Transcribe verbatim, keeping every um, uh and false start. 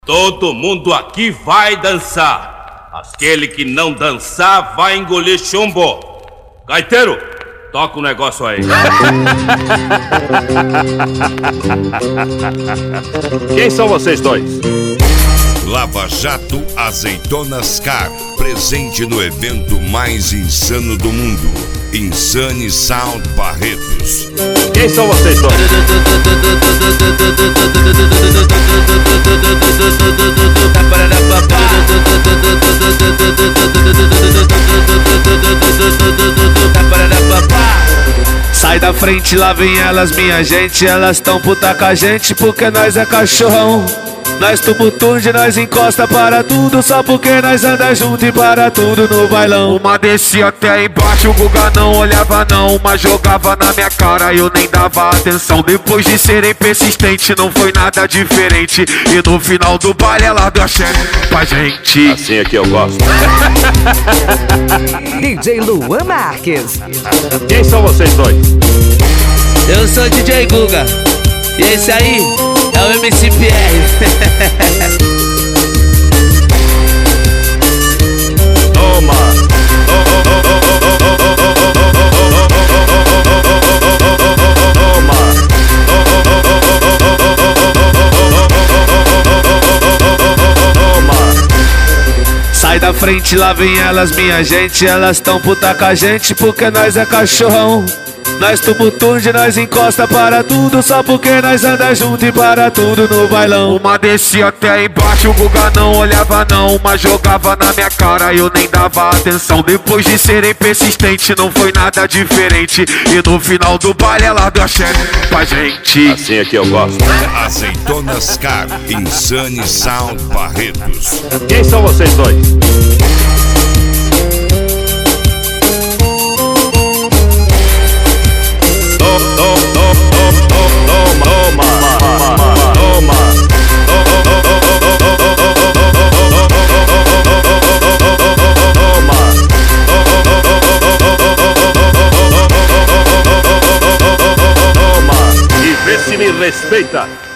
Todo mundo aqui vai dançar. Aquele que não dançar vai engolir chumbo. Gaiteiro, toca o negócio aí. Quem são vocês dois? Lava Jato Azeitonas Car, presente no evento mais insano do mundo, Insane Sound Barretos. Quem são vocês dois? Sai da frente, lá vem elas, minha gente. Elas tão puta com a gente porque nós é cachorrão. Nós tumultude, nós encosta para tudo, só porque nós anda junto e para tudo no bailão. Uma descia até embaixo, o Guga não olhava não. Uma jogava na minha cara, eu nem dava atenção. Depois de serem persistentes, não foi nada diferente. E no final do baile ela deu a chefe pra gente. Assim é que eu gosto. D J Luan Marques. Quem são vocês dois? Eu sou D J Guga. E esse aí é o M C P R. Toma. Sai da frente, lá vem elas, minha gente. Elas tão puta com a gente porque nós é cachorrão. Nós tumultude, nós encosta para tudo, só porque nós anda junto e para tudo no bailão. Uma descia até embaixo, o Guga não olhava não. Uma jogava na minha cara, eu nem dava atenção. Depois de serem persistentes, não foi nada diferente. E no final do baile ela deu a chefe pra gente. Assim é que eu gosto. Azeitonas Car, Insane Sound Barretos. Quem são vocês dois? Me respeita.